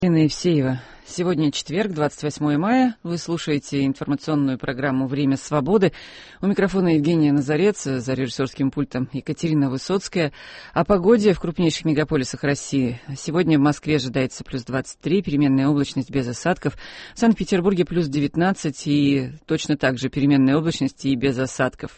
Ирина Евсеева. Сегодня четверг, 28 мая. Вы слушаете информационную программу «Время свободы». У микрофона Евгения Назарец, за режиссерским пультом Екатерина Высоцкая. О погоде в крупнейших мегаполисах России. Сегодня в Москве ожидается плюс 23, переменная облачность без осадков. В Санкт-Петербурге плюс 19 и точно так же переменная облачность и без осадков.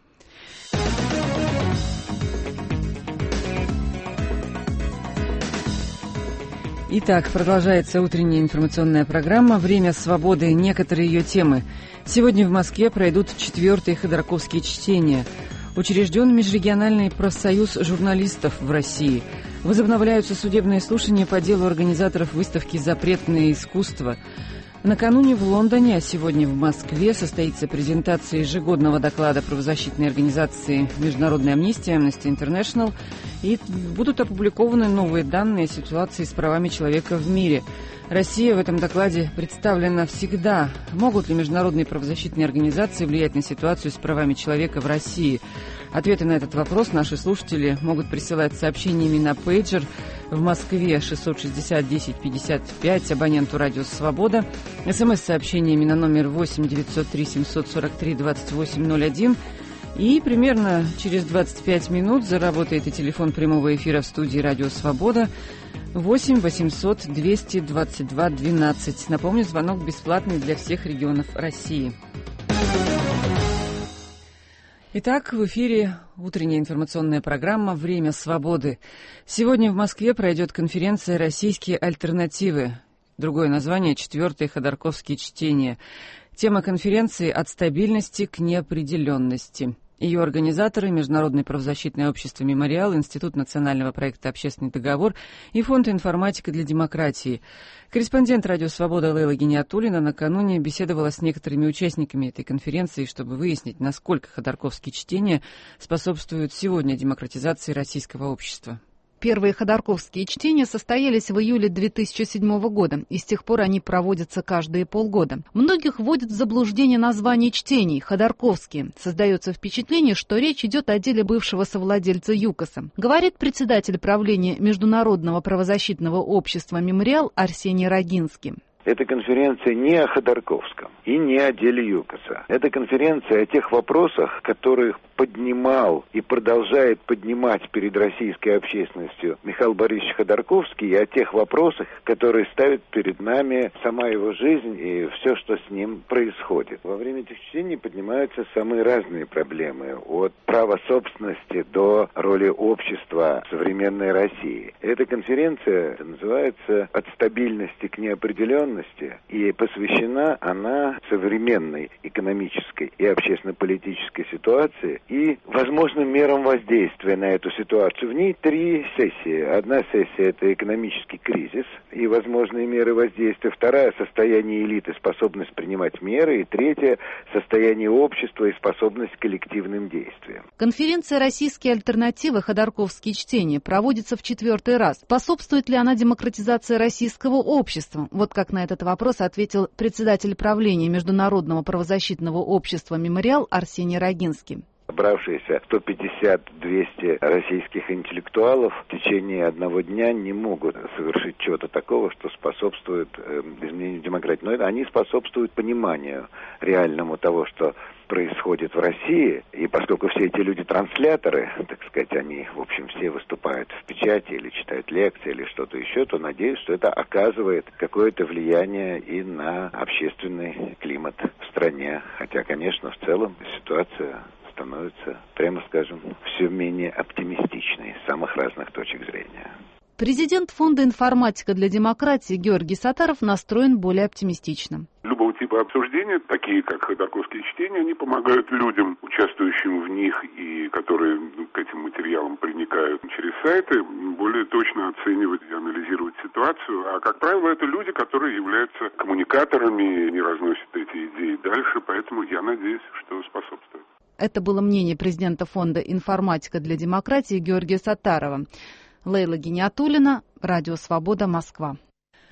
Итак, продолжается утренняя информационная программа «Время свободы». Некоторые ее темы. Сегодня в Москве пройдут 4-е ходорковские чтения. Учрежден Межрегиональный профсоюз журналистов в России. Возобновляются судебные слушания по делу организаторов выставки «Запретное искусство». Накануне в Лондоне, а сегодня в Москве состоится презентация ежегодного доклада правозащитной организации «Международная амнистия» Amnesty International, и будут опубликованы новые данные о ситуации с правами человека в мире. Россия в этом докладе представлена всегда. Могут ли международные правозащитные организации влиять на ситуацию с правами человека в России? Ответы на этот вопрос наши слушатели могут присылать сообщениями на пейджер в Москве 660-1055 абоненту «Радио Свобода», СМС-сообщениями на номер 8 903 743 2801. И примерно через 25 минут заработает и телефон прямого эфира в студии «Радио Свобода» 8 800 222 12. Напомню, звонок бесплатный для всех регионов России. Итак, в эфире утренняя информационная программа «Время свободы». Сегодня в Москве пройдет конференция «Российские альтернативы». Другое название – 4-е ходорковские чтения. Тема конференции «От стабильности к неопределенности». Ее организаторы – Международное правозащитное общество «Мемориал», Институт национального проекта «Общественный договор» и Фонд «Информатика для демократии». Корреспондент «Радио Свобода» Лейла Гиниатуллина накануне беседовала с некоторыми участниками этой конференции, чтобы выяснить, насколько ходорковские чтения способствуют сегодня демократизации российского общества. Первые ходорковские чтения состоялись в июле 2007 года, и с тех пор они проводятся каждые полгода. Многих вводит в заблуждение название чтений – ходорковские. Создается впечатление, что речь идет о деле бывшего совладельца ЮКОСа. Говорит председатель правления Международного правозащитного общества «Мемориал» Арсений Рогинский. Эта конференция не о Ходорковском и не о деле ЮКОСа. Это конференция о тех вопросах, которых поднимал и продолжает поднимать перед российской общественностью Михаил Борисович Ходорковский, и о тех вопросах, которые ставит перед нами сама его жизнь и все, что с ним происходит. Во время этих чтений поднимаются самые разные проблемы, от права собственности до роли общества в современной России. Эта конференция называется «От стабильности к неопределенности», и посвящена она современной экономической и общественно-политической ситуации и возможным мерам воздействия на эту ситуацию. В ней 3 сессии. Одна сессия – это экономический кризис и возможные меры воздействия. Вторая – состояние элиты, способность принимать меры. И третья – состояние общества и способность к коллективным действиям. Конференция «Российские альтернативы. Ходорковские чтения» проводится в 4-й раз. Способствует ли она демократизации российского общества? Вот как на этот вопрос ответил председатель правления Международного правозащитного общества «Мемориал» Арсений Рогинский. Собравшиеся 150-200 российских интеллектуалов в течение одного дня не могут совершить чего-то такого, что способствует изменению демократии. Но они способствуют пониманию реальному того, что происходит в России. И поскольку все эти люди трансляторы, так сказать, они, в общем, все выступают в печати или читают лекции или что-то еще, то надеюсь, что это оказывает какое-то влияние и на общественный климат в стране. Хотя, конечно, в целом ситуация становится, прямо скажем, все менее оптимистичной с самых разных точек зрения. Президент Фонда «Информатика для демократии» Георгий Саттаров настроен более оптимистично. Любого типа обсуждения, такие как ходорковские чтения, они помогают людям, участвующим в них и которые к этим материалам проникают через сайты, более точно оценивать и анализировать ситуацию. А, как правило, это люди, которые являются коммуникаторами, не разносят эти идеи дальше, поэтому я надеюсь, что способствует. Это было мнение президента Фонда «Информатика для демократии» Георгия Саттарова. Лейла Гиниатуллина, Радио Свобода, Москва.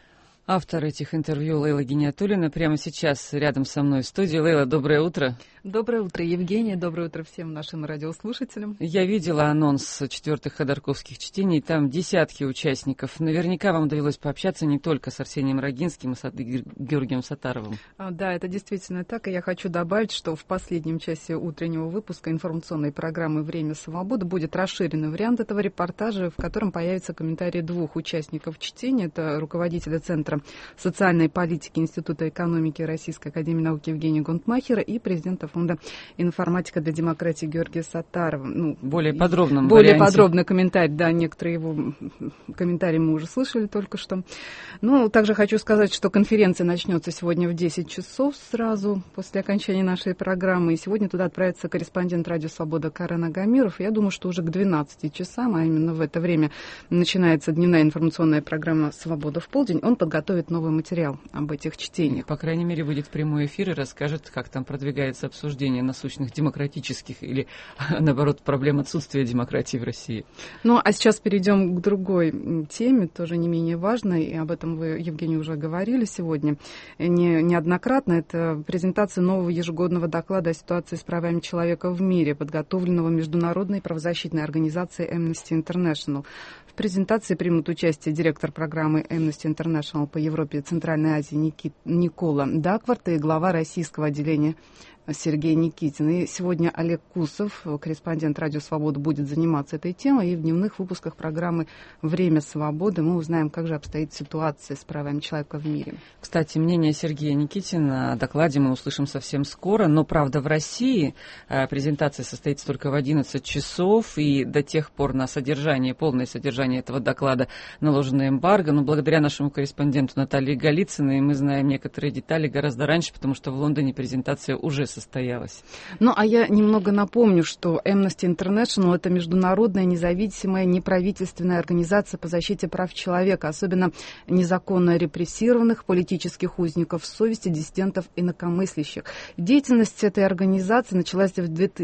Автор этих интервью Лейла Гиниатуллина прямо сейчас рядом со мной в студии. Лейла, доброе утро. Доброе утро, Евгения. Доброе утро всем нашим радиослушателям. Я видела анонс 4-х ходорковских чтений. Там десятки участников. Наверняка вам довелось пообщаться не только с Арсением Рогинским и с Георгием Саттаровым. Да, это действительно так. И я хочу добавить, что в последнем часе утреннего выпуска информационной программы «Время свободы» будет расширенный вариант этого репортажа, в котором появятся комментарии двух участников чтения. Это руководителя Центра социальной политики Института экономики Российской академии наук Евгения Гунтмахера и президента Фонда «Информатика для демократии» Георгия Саттарова. Более подробный комментарий, да, некоторые его комментарии мы уже слышали только что. Также хочу сказать, что конференция начнется сегодня в 10 часов сразу после окончания нашей программы. И сегодня туда отправится корреспондент «Радио Свобода» Карен Агамиров. Я думаю, что уже к 12 часам, а именно в это время начинается дневная информационная программа «Свобода в полдень», он подготовит новый материал об этих чтениях. По крайней мере, выйдет в прямой эфир и расскажет, как там продвигается обсуждение насущных демократических или, наоборот, проблем отсутствия демократии в России. А сейчас перейдем к другой теме, тоже не менее важной, и об этом вы, Евгений, уже говорили сегодня неоднократно. Это презентация нового ежегодного доклада о ситуации с правами человека в мире, подготовленного Международной правозащитной организацией Amnesty International. В презентации примут участие директор программы Amnesty International по Европе и Центральной Азии Никола Дакварт и глава российского отделения Сергей Никитин. И сегодня Олег Кусов, корреспондент «Радио Свобода», будет заниматься этой темой. И в дневных выпусках программы «Время свободы» мы узнаем, как же обстоит ситуация с правами человека в мире. Кстати, мнение Сергея Никитина о докладе мы услышим совсем скоро. Но, правда, в России презентация состоится только в 11 часов. И до тех пор на полное содержание этого доклада наложено эмбарго. Но благодаря нашему корреспонденту Наталье Голицыной мы знаем некоторые детали гораздо раньше, потому что в Лондоне презентация уже состоялась. А я немного напомню, что Amnesty International — это международная независимая неправительственная организация по защите прав человека, особенно незаконно репрессированных политических узников совести, диссидентов, инакомыслящих. Деятельность этой организации началась в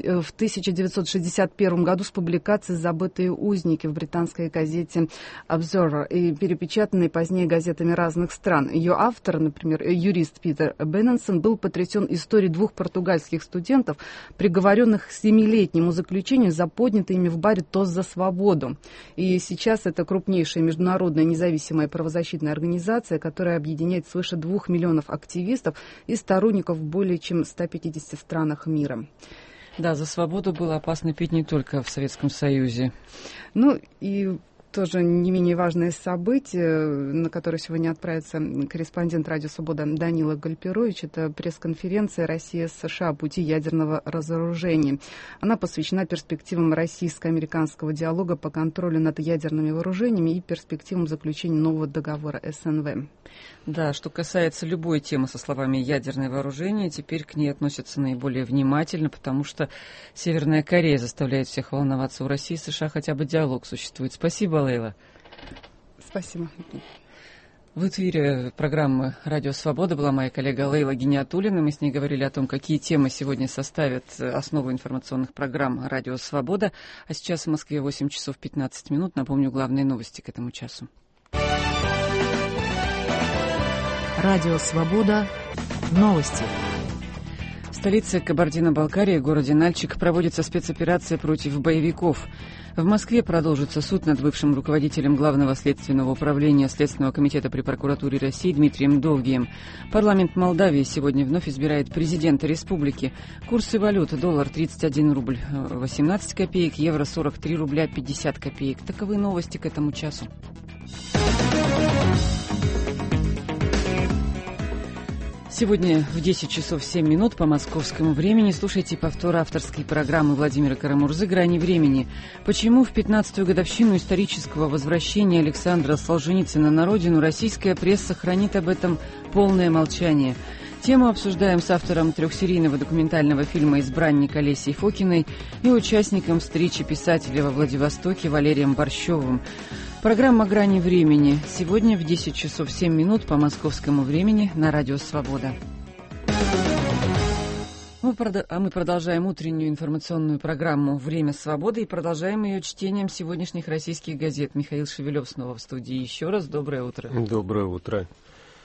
1961 году с публикации «Забытые узники» в британской газете Observer и перепечатанной позднее газетами разных стран. Ее автор, например, юрист Питер Бенненсон, был потрясен историей двух португальских студентов, приговоренных к 7-летнему заключению за поднятый ими в баре тост за свободу. И сейчас это крупнейшая международная независимая правозащитная организация, которая объединяет свыше 2 миллионов активистов и сторонников в более чем 150 странах мира. Да, за свободу было опасно пить не только в Советском Союзе. И тоже не менее важное событие, на которое сегодня отправится корреспондент «Радио Свобода» Данила Гальперович. Это пресс-конференция «Россия-США. Пути ядерного разоружения». Она посвящена перспективам российско-американского диалога по контролю над ядерными вооружениями и перспективам заключения нового договора СНВ. Да, что касается любой темы со словами «ядерное вооружение», теперь к ней относятся наиболее внимательно, потому что Северная Корея заставляет всех волноваться. У России и США хотя бы диалог существует. Спасибо, Лейла. Спасибо. В эфире программы «Радио Свобода» была моя коллега Лейла Гиниатуллина. Мы с ней говорили о том, какие темы сегодня составят основу информационных программ «Радио Свобода». А сейчас в Москве 8 часов 15 минут. Напомню главные новости к этому часу. Радио Свобода. Новости. В столице Кабардино-Балкарии, городе Нальчик, проводится спецоперация против боевиков. В Москве продолжится суд над бывшим руководителем Главного следственного управления Следственного комитета при прокуратуре России Дмитрием Довгием. Парламент Молдавии сегодня вновь избирает президента республики. Курсы валют: доллар 31 рубль 18 копеек, евро 43 рубля 50 копеек. Таковы новости к этому часу. Сегодня в 10 часов 7 минут по московскому времени слушайте повтор авторской программы Владимира Карамурзы «Грани времени». Почему в 15-ю годовщину исторического возвращения Александра Солженицына на родину российская пресса хранит об этом полное молчание? Тему обсуждаем с автором трехсерийного документального фильма «Избранник» Олесей Фокиной и участником встречи писателя во Владивостоке Валерием Борщевым. Программа «Грани времени» сегодня в 10 часов 7 минут по московскому времени на Радио Свобода. Мы продолжаем утреннюю информационную программу «Время свободы» и продолжаем ее чтением сегодняшних российских газет. Михаил Шевелев снова в студии. Еще раз доброе утро. Доброе утро.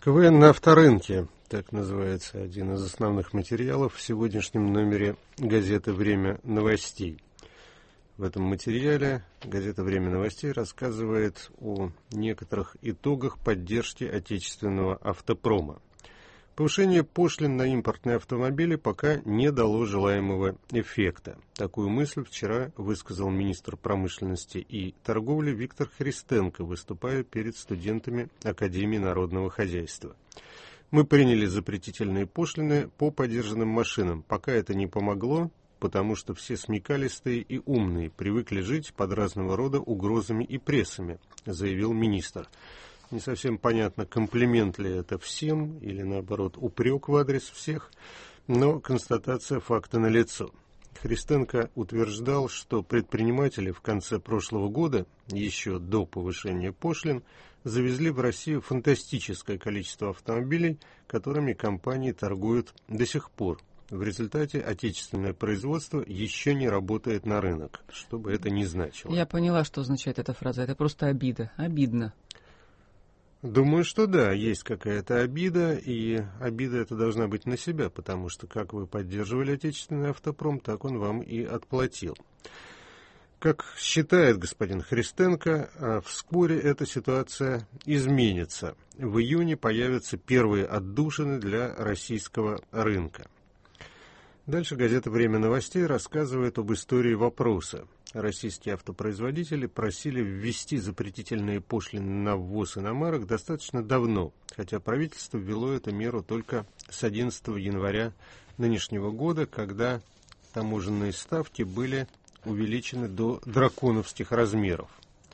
КВН на авторынке, так называется один из основных материалов в сегодняшнем номере газеты «Время новостей». В этом материале газета «Время новостей» рассказывает о некоторых итогах поддержки отечественного автопрома. Повышение пошлин на импортные автомобили пока не дало желаемого эффекта. Такую мысль вчера высказал министр промышленности и торговли Виктор Христенко, выступая перед студентами Академии народного хозяйства. Мы приняли запретительные пошлины по подержанным машинам. Пока это не помогло, потому что все смекалистые и умные привыкли жить под разного рода угрозами и прессами, заявил министр. Не совсем понятно, комплимент ли это всем или, наоборот, упрек в адрес всех, но констатация факта налицо. Христенко утверждал, что предприниматели в конце прошлого года, еще до повышения пошлин, завезли в Россию фантастическое количество автомобилей, которыми компании торгуют до сих пор. В результате отечественное производство еще не работает на рынок, что бы это ни значило. Я поняла, что означает эта фраза. Это просто обида. Обидно. Думаю, что да, есть какая-то обида, и обида эта должна быть на себя, потому что как вы поддерживали отечественный автопром, так он вам и отплатил. Как считает господин Христенко, вскоре эта ситуация изменится. В июне появятся первые отдушины для российского рынка. Дальше газета «Время новостей» рассказывает об истории вопроса. Российские автопроизводители просили ввести запретительные пошлины на ввоз иномарок достаточно давно, хотя правительство ввело эту меру только с 11 января нынешнего года, когда таможенные ставки были увеличены до драконовских размеров.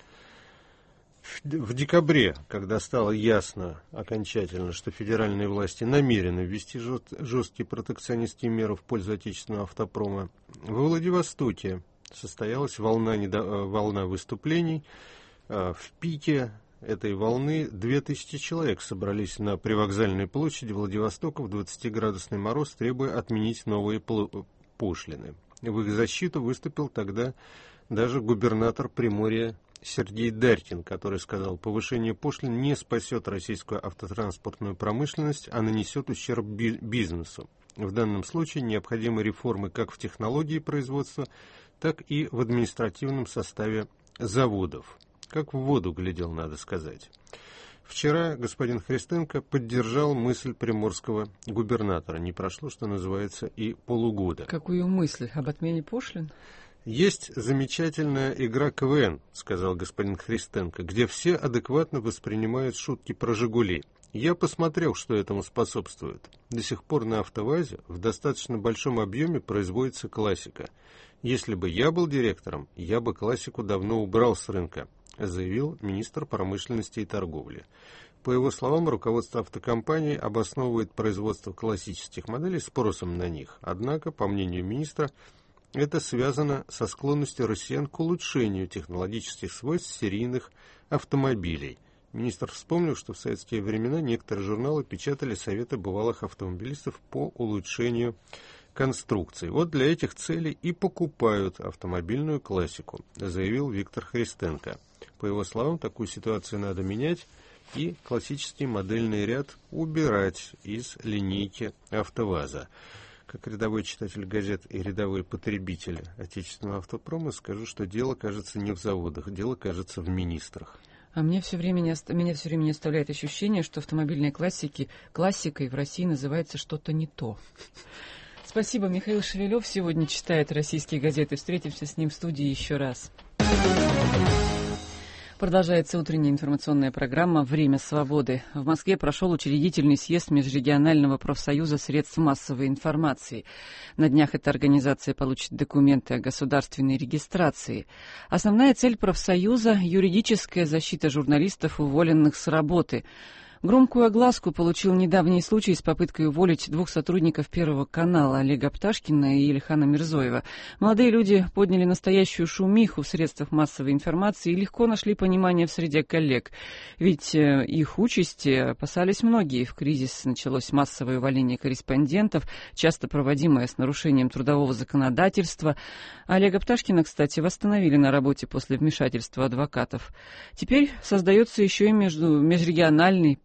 В декабре, когда стало ясно окончательно, что федеральные власти намерены ввести жесткие протекционистские меры в пользу отечественного автопрома, во Владивостоке состоялась волна выступлений. В пике этой волны 2000 человек собрались на привокзальной площади Владивостока в 20-градусный мороз, требуя отменить новые пошлины. В их защиту выступил тогда даже губернатор Приморья Сергей Дарькин, который сказал, повышение пошлин не спасет российскую автотранспортную промышленность, а нанесет ущерб бизнесу. В данном случае необходимы реформы как в технологии производства, так и в административном составе заводов. Как в воду глядел, надо сказать. Вчера господин Христенко поддержал мысль приморского губернатора. Не прошло, что называется, и полугода. Какую мысль? Об отмене пошлин? «Есть замечательная игра КВН», — сказал господин Христенко, «где все адекватно воспринимают шутки про «Жигули». Я посмотрел, что этому способствует. До сих пор на АвтоВАЗе в достаточно большом объеме производится классика. Если бы я был директором, я бы классику давно убрал с рынка», — заявил министр промышленности и торговли. По его словам, руководство автокомпании обосновывает производство классических моделей спросом на них. Однако, по мнению министра, это связано со склонностью россиян к улучшению технологических свойств серийных автомобилей. Министр вспомнил, что в советские времена некоторые журналы печатали советы бывалых автомобилистов по улучшению конструкции. Вот для этих целей и покупают автомобильную классику, заявил Виктор Христенко. По его словам, такую ситуацию надо менять и классический модельный ряд убирать из линейки АвтоВАЗа. Как рядовой читатель газет и рядовой потребитель отечественного автопрома скажу, что дело, кажется, не в заводах, дело, кажется, в министрах. А меня все время не оставляет ощущение, что автомобильной классикой в России называется что-то не то. Спасибо. Михаил Шевелев сегодня читает российские газеты. Встретимся с ним в студии еще раз. Продолжается утренняя информационная программа «Время свободы». В Москве прошел учредительный съезд Межрегионального профсоюза средств массовой информации. На днях эта организация получит документы о государственной регистрации. Основная цель профсоюза – юридическая защита журналистов, уволенных с работы. Громкую огласку получил недавний случай с попыткой уволить двух сотрудников Первого канала Олега Пташкина и Ильхана Мирзоева. Молодые люди подняли настоящую шумиху в средствах массовой информации и легко нашли понимание в среде коллег. Ведь их участи опасались многие. В кризис началось массовое увольнение корреспондентов, часто проводимое с нарушением трудового законодательства. Олега Пташкина, кстати, восстановили на работе после вмешательства адвокатов. Теперь создается еще и межрегиональный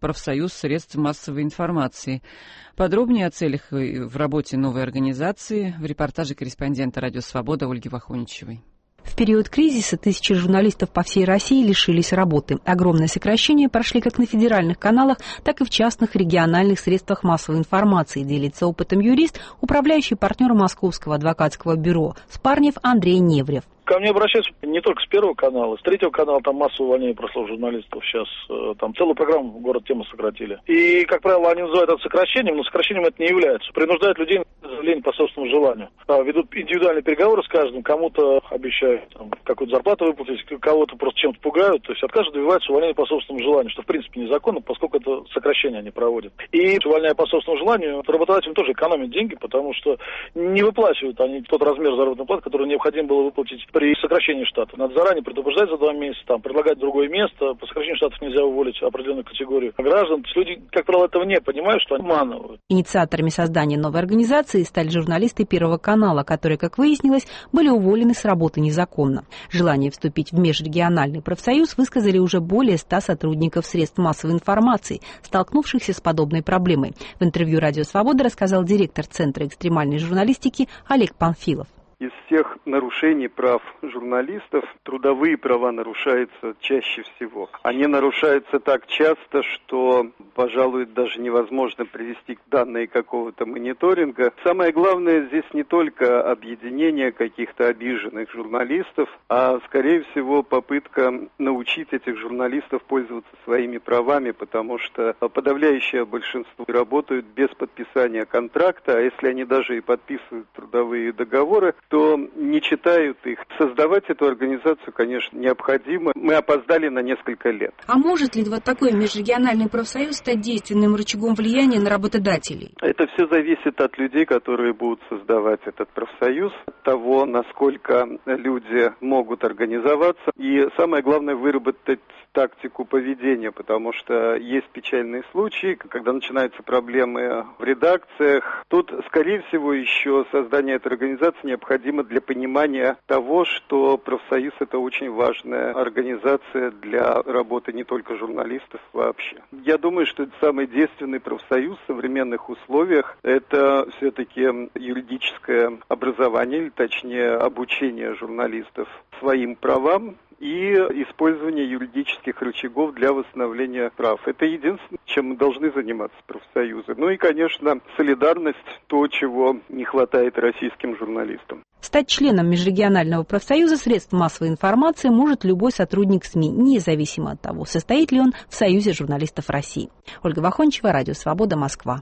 профсоюз средств массовой информации. Подробнее о целях в работе новой организации в репортаже корреспондента «Радио Свобода» Ольги Вахоничевой. В период кризиса тысячи журналистов по всей России лишились работы. Огромные сокращения прошли как на федеральных каналах, так и в частных региональных средствах массовой информации, делится опытом юрист, управляющий партнер Московского адвокатского бюро «Спарнев» Андрей Неврев. Ко мне обращаются не только с Первого канала, с Третьего канала там массовое увольнение прошло журналистов. Сейчас там целую программу в город тему сократили. И, как правило, они называют это сокращением, но сокращением это не является. Принуждают людей на заявление по собственному желанию. Ведут индивидуальные переговоры с каждым, кому-то обещают какую-то зарплату выплатить, кого-то просто чем-то пугают. То есть от каждого добиваются увольнения по собственному желанию, что в принципе незаконно, поскольку это сокращение они проводят. И увольняя по собственному желанию, работодателям тоже экономят деньги, потому что не выплачивают они тот размер заработной платы, который необходимо было выплатить при сокращении штата. Надо заранее предупреждать за 2 месяца, предлагать другое место. По сокращению штатов нельзя уволить определенную категорию граждан. То есть люди, как правило, этого не понимают, что они обманывают. Инициаторами создания новой организации стали журналисты Первого канала, которые, как выяснилось, были уволены с работы незаконно. Желание вступить в межрегиональный профсоюз высказали уже более 100 сотрудников средств массовой информации, столкнувшихся с подобной проблемой. В интервью «Радио Свобода» рассказал директор Центра экстремальной журналистики Олег Панфилов. Из всех нарушений прав журналистов трудовые права нарушаются чаще всего. Они нарушаются так часто, что, пожалуй, даже невозможно привести данные какого-то мониторинга. Самое главное здесь не только объединение каких-то обиженных журналистов, а, скорее всего, попытка научить этих журналистов пользоваться своими правами, потому что подавляющее большинство работают без подписания контракта, а если они даже и подписывают трудовые договоры, то не читают их. Создавать эту организацию, конечно, необходимо. Мы опоздали на несколько лет. А может ли вот такой межрегиональный профсоюз стать действенным рычагом влияния на работодателей? Это все зависит от людей, которые будут создавать этот профсоюз, от того, насколько люди могут организоваться. И самое главное, выработать тактику поведения, потому что есть печальные случаи, когда начинаются проблемы в редакциях. Тут, скорее всего, еще создание этой организации необходимо для понимания того, что профсоюз – это очень важная организация для работы не только журналистов вообще. Я думаю, что это самый действенный профсоюз в современных условиях. Это все-таки юридическое образование, или точнее обучение журналистов своим правам и использование юридических рычагов для восстановления прав. Это единственное, чем мы должны заниматься профсоюзы. Ну и, конечно, солидарность, то, чего не хватает российским журналистам. Стать членом межрегионального профсоюза средств массовой информации может любой сотрудник СМИ, независимо от того, состоит ли он в Союзе журналистов России. Ольга Вахоничева, Радио Свобода, Москва.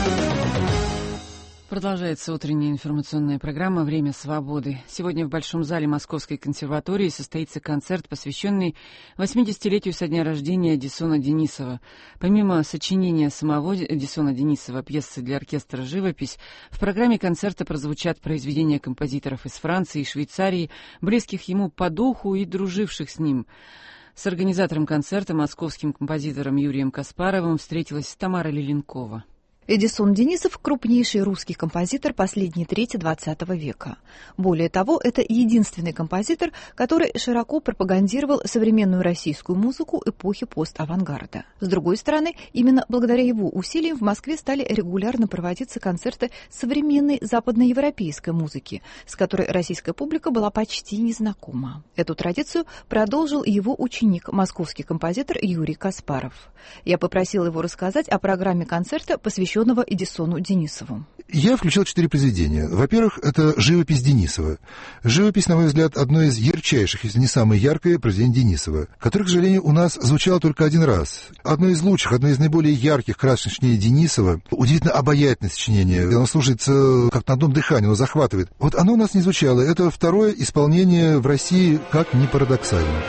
Продолжается утренняя информационная программа «Время свободы». Сегодня в Большом зале Московской консерватории состоится концерт, посвященный 80-летию со дня рождения Эдисона Денисова. Помимо сочинения самого Эдисона Денисова пьесы для оркестра «Живопись», в программе концерта прозвучат произведения композиторов из Франции и Швейцарии, близких ему по духу и друживших с ним. С организатором концерта, московским композитором Юрием Каспаровым, встретилась Тамара Лиленкова. Эдисон Денисов – крупнейший русский композитор последней трети XX века. Более того, это единственный композитор, который широко пропагандировал современную российскую музыку эпохи пост-авангарда. С другой стороны, именно благодаря его усилиям в Москве стали регулярно проводиться концерты современной западноевропейской музыки, с которой российская публика была почти незнакома. Эту традицию продолжил его ученик, московский композитор Юрий Каспаров. Я попросила его рассказать о программе концерта, посвященного Эдисону Денисову. Я включил 4 произведения. Во-первых, это «Живопись» Денисова. Живопись, на мой взгляд, одно из ярчайших, если не самое яркое произведение Денисова, которое, к сожалению, у нас звучало только один раз. Одно из лучших, одно из наиболее ярких красочных сочинений Денисова. Удивительно обаятельное сочинение. Оно слушается как на одном дыхании, оно захватывает. Вот оно у нас не звучало. Это второе исполнение в России, как ни парадоксально.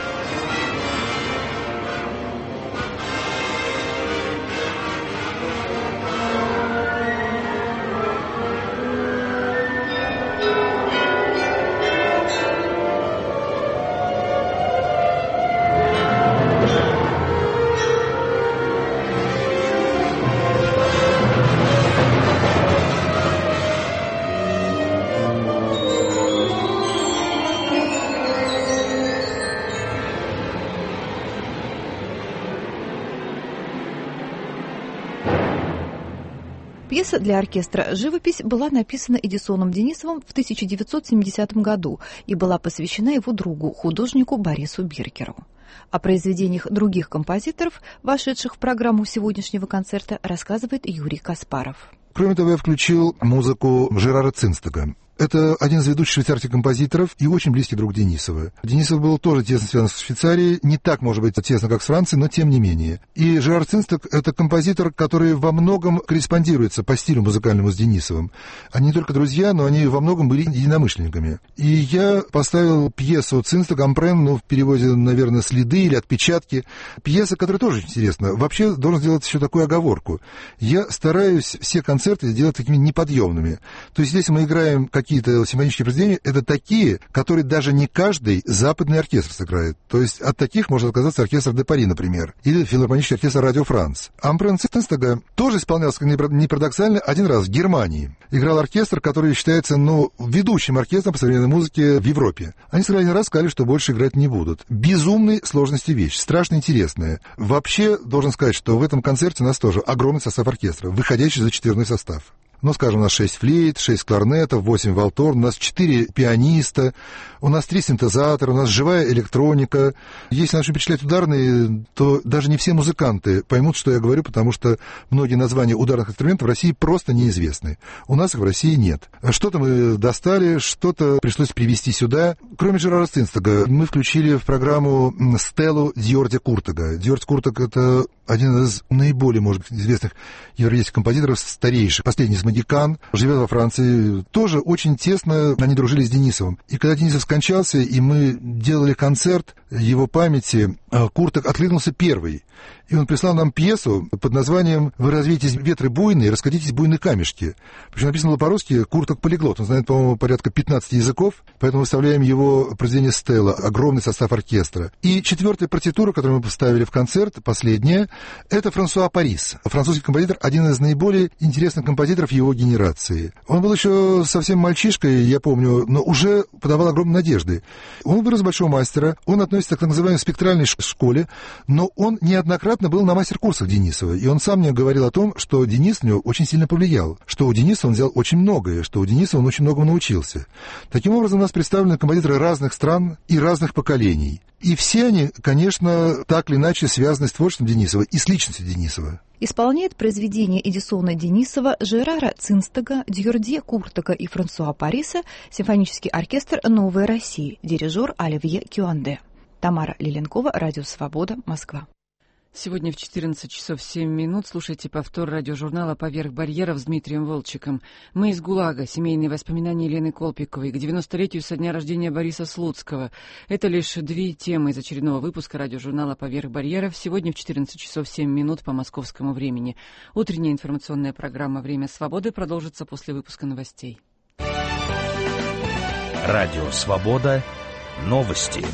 Пьеса для оркестра «Живопись» была написана Эдисоном Денисовым в 1970 году и была посвящена его другу, художнику Борису Биркеру. О произведениях других композиторов, вошедших в программу сегодняшнего концерта, рассказывает Юрий Каспаров. Кроме того, я включил музыку Жерара Цинстага. Это один из ведущих швейцарских композиторов и очень близкий друг Денисова. Денисов был тоже тесно связан с Швейцарией, не так, может быть, тесно, как с Францией, но тем не менее. И Жерар Цинстаг — это композитор, который во многом корреспондируется по стилю музыкальному с Денисовым. Они не только друзья, но они во многом были единомышленниками. И я поставил пьесу Цинстага «Ампрен», в переводе, наверное, «Следы» или «Отпечатки». Пьеса, которая тоже очень интересна. Вообще, должен сделать еще такую оговорку. Я стараюсь все концерты делать такими неподъемными. То есть, если мы играем какие-то симфонические произведения, это такие, которые даже не каждый западный оркестр сыграет. То есть от таких может отказаться оркестр де Пари, например, или филармонический оркестр Радио Франс. Ампрен Цинстага тоже исполнялся, как ни парадоксально, один раз в Германии. Играл оркестр, который считается, ведущим оркестром по современной музыке в Европе. Они сыграли один раз, сказали, что больше играть не будут. Безумной сложности вещь, страшно интересная. Вообще, должен сказать, что в этом концерте у нас тоже огромный состав оркестра, выходящий за четверной состав. Скажем, у нас 6 флейт, 6 кларнетов, 8 валторн, у нас 4 пианиста, у нас 3 синтезатора, у нас живая электроника. Если начнут перечислять ударные, то даже не все музыканты поймут, что я говорю, потому что многие названия ударных инструментов в России просто неизвестны. У нас их в России нет. Что-то мы достали, что-то пришлось привезти сюда. Кроме Жерара Цинстага, мы включили в программу стелу Дьорди Куртага. Дьорди Куртаг — это один из наиболее, может быть, известных европейских композиторов, старейших, последний из магикан, живет во Франции. Тоже очень тесно они дружили с Денисовым. И когда Денисов скончался, и мы делали концерт его памяти, Куртаг откликнулся первый. И он прислал нам пьесу под названием «Вы развеетесь ветры буйные, раскатитесь буйные камешки». Причем написано было по-русски. Куртаг полиглот. Он знает, по-моему, порядка 15 языков, поэтому выставляем его произведение «Стелла», огромный состав оркестра. И четвертая партитура, которую мы поставили в концерт, последняя, это Франсуа Парис. Французский композитор, один из наиболее интересных композиторов его генерации. Он был еще совсем мальчишкой, я помню, но уже подавал огромные надежды. Он вырос большого мастера, он относится к так называемой спектральной школе, но он неоднократно был на мастер-курсах Денисова, и он сам мне говорил о том, что Денис на него очень сильно повлиял, что у Дениса он взял очень многое, что у Дениса он очень многому научился. Таким образом, у нас представлены композиторы разных стран и разных поколений. И все они, конечно, так или иначе связаны с творчеством Денисова и с личностью Денисова. Исполняет произведения Эдисона Денисова, Жерара Цинстага, Дьорди Куртага и Франсуа Париса симфонический оркестр «Новая Россия», дирижер Оливье Кюанде. Тамара Лиленкова, Радио Свобода, Москва. Сегодня в 14 часов 7 минут слушайте повтор радиожурнала «Поверх барьеров» с Дмитрием Волчиком. «Мы из ГУЛАГа. Семейные воспоминания Елены Колпиковой к 90-летию со дня рождения Бориса Слуцкого». Это лишь 2 темы из очередного выпуска радиожурнала «Поверх барьеров». Сегодня в 14 часов 7 минут по московскому времени. Утренняя информационная программа «Время свободы» продолжится после выпуска новостей. Радио «Свобода». Новости.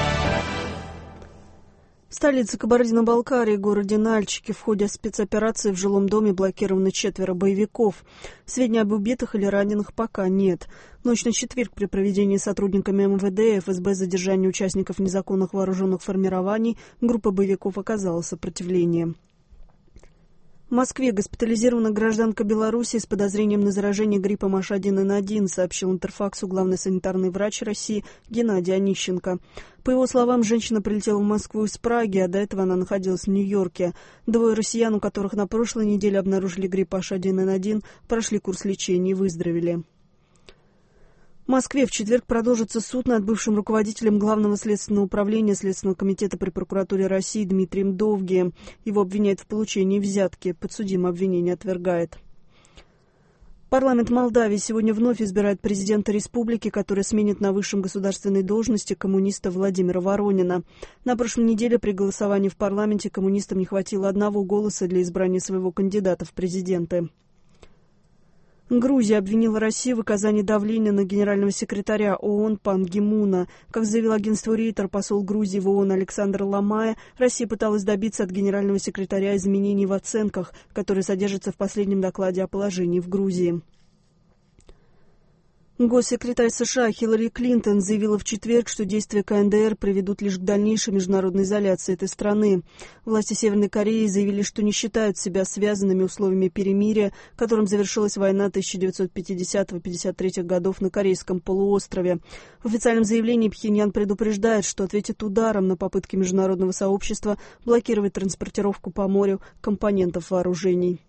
В столице Кабардино-Балкарии, городе Нальчике, в ходе спецоперации в жилом доме блокированы 4 боевиков. Сведений об убитых или раненых пока нет. В ночь на четверг при проведении сотрудниками МВД и ФСБ задержания участников незаконных вооруженных формирований группа боевиков оказала сопротивление. В Москве госпитализирована гражданка Беларуси с подозрением на заражение гриппом H1N1, сообщил Интерфаксу главный санитарный врач России Геннадий Онищенко. По его словам, женщина прилетела в Москву из Праги, а до этого она находилась в Нью-Йорке. 2 россиян, у которых на прошлой неделе обнаружили грипп H1N1, прошли курс лечения и выздоровели. В Москве в четверг продолжится суд над бывшим руководителем Главного следственного управления Следственного комитета при прокуратуре России Дмитрием Довгием. Его обвиняют в получении взятки. Подсудимый обвинение отвергает. Парламент Молдавии сегодня вновь избирает президента республики, который сменит на высшем государственной должности коммуниста Владимира Воронина. На прошлой неделе при голосовании в парламенте коммунистам не хватило 1 голоса для избрания своего кандидата в президенты. Грузия обвинила Россию в оказании давления на генерального секретаря ООН Пан Ги Муна. Как заявил агентству Рейтер посол Грузии в ООН Александр Ламая, Россия пыталась добиться от генерального секретаря изменений в оценках, которые содержатся в последнем докладе о положении в Грузии. Госсекретарь США Хиллари Клинтон заявила в четверг, что действия КНДР приведут лишь к дальнейшей международной изоляции этой страны. Власти Северной Кореи заявили, что не считают себя связанными условиями перемирия, которым завершилась война 1950-53 годов на Корейском полуострове. В официальном заявлении Пхеньян предупреждает, что ответит ударом на попытки международного сообщества блокировать транспортировку по морю компонентов вооружений.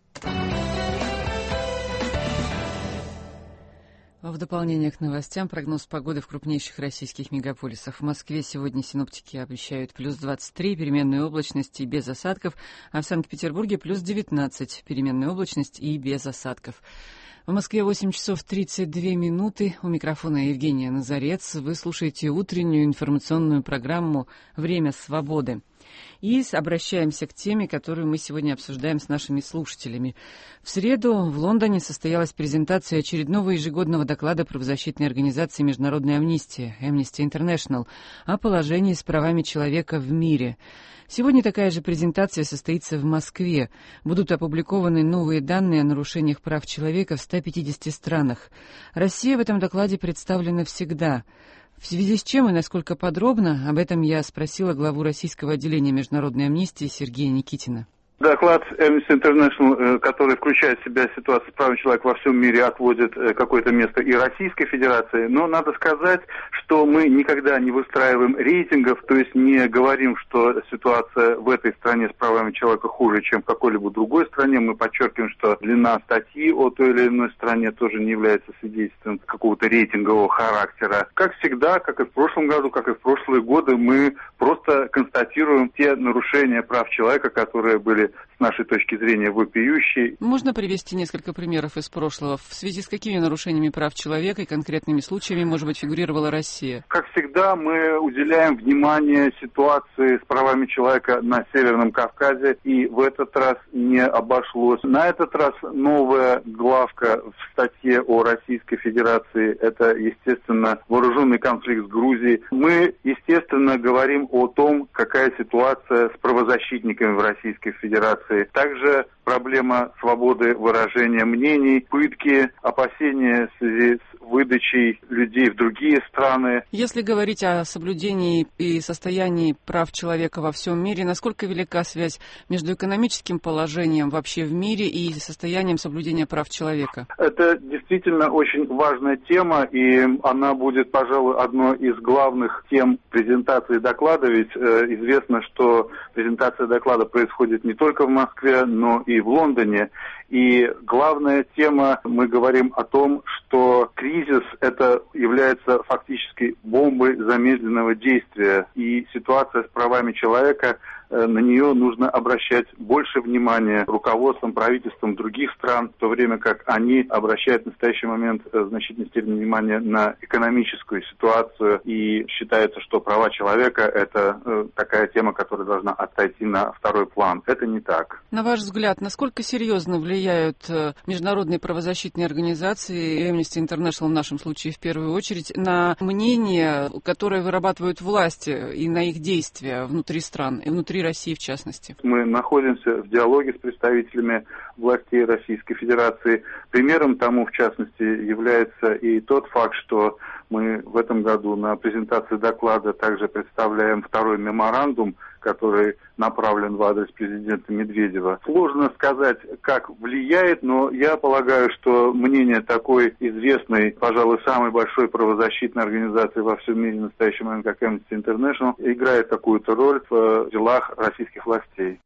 В дополнение к новостям прогноз погоды в крупнейших российских мегаполисах. В Москве сегодня синоптики обещают плюс 23, переменную облачность и без осадков, а в Санкт-Петербурге плюс 19, переменную облачность и без осадков. В Москве 8 часов 32 минуты. У микрофона Евгения Назарец. Вы слушаете утреннюю информационную программу «Время свободы». И обращаемся к теме, которую мы сегодня обсуждаем с нашими слушателями. В среду в Лондоне состоялась презентация очередного ежегодного доклада правозащитной организации «Международная амнистия» Amnesty International о положении с правами человека в мире. Сегодня такая же презентация состоится в Москве. Будут опубликованы новые данные о нарушениях прав человека в 150 странах. Россия в этом докладе представлена всегда. В связи с чем и насколько подробно, об этом я спросила главу российского отделения Международной амнистии Сергея Никитина. Доклад Amnesty International, который включает в себя ситуацию с правами человека во всем мире, отводит какое-то место и Российской Федерации. Но надо сказать, что мы никогда не выстраиваем рейтингов, то есть не говорим, что ситуация в этой стране с правами человека хуже, чем в какой-либо другой стране. Мы подчеркиваем, что длина статьи о той или иной стране тоже не является свидетельством какого-то рейтингового характера. Как всегда, как и в прошлом году, как и в прошлые годы, мы просто констатируем те нарушения прав человека, которые были с нашей точки зрения вопиющие. Можно привести несколько примеров из прошлого? В связи с какими нарушениями прав человека и конкретными случаями, может быть, фигурировала Россия? Как всегда, мы уделяем внимание ситуации с правами человека на Северном Кавказе, и в этот раз не обошлось. На этот раз новая главка в статье о Российской Федерации – это, естественно, вооруженный конфликт с Грузией. Мы, естественно, говорим о том, какая ситуация с правозащитниками в Российской Федерации. Также проблема свободы выражения мнений, пытки, опасения в связи с выдачей людей в другие страны. Если говорить о соблюдении и состоянии прав человека во всем мире, насколько велика связь между экономическим положением вообще в мире и состоянием соблюдения прав человека? Это действительно очень важная тема, и она будет, пожалуй, одной из главных тем презентации доклада, ведь известно, что презентация доклада происходит не только в Москве, но и в Лондоне. И главная тема, мы говорим о том, что кризис это является фактически бомбой замедленного действия. И ситуация с правами человека, на нее нужно обращать больше внимания руководством, правительством других стран, в то время как они обращают в настоящий момент в значительной степени внимание на экономическую ситуацию. И считается, что права человека это такая тема, которая должна отойти на второй план. Это не так. На ваш взгляд, насколько серьезно влияют международные правозащитные организации, Amnesty International в нашем случае в первую очередь, на мнение, которое вырабатывают власти и на их действия внутри стран и внутри России в частности? Мы находимся в диалоге с представителями властей Российской Федерации. Примером тому, в частности, является и тот факт, что мы в этом году на презентации доклада также представляем второй меморандум, который направлен в адрес президента Медведева. Сложно сказать, как влияет, но я полагаю, что мнение такой известной, пожалуй, самой большой правозащитной организации во всем мире в настоящий момент, как Amnesty International, играет какую-то роль в делах российских властей.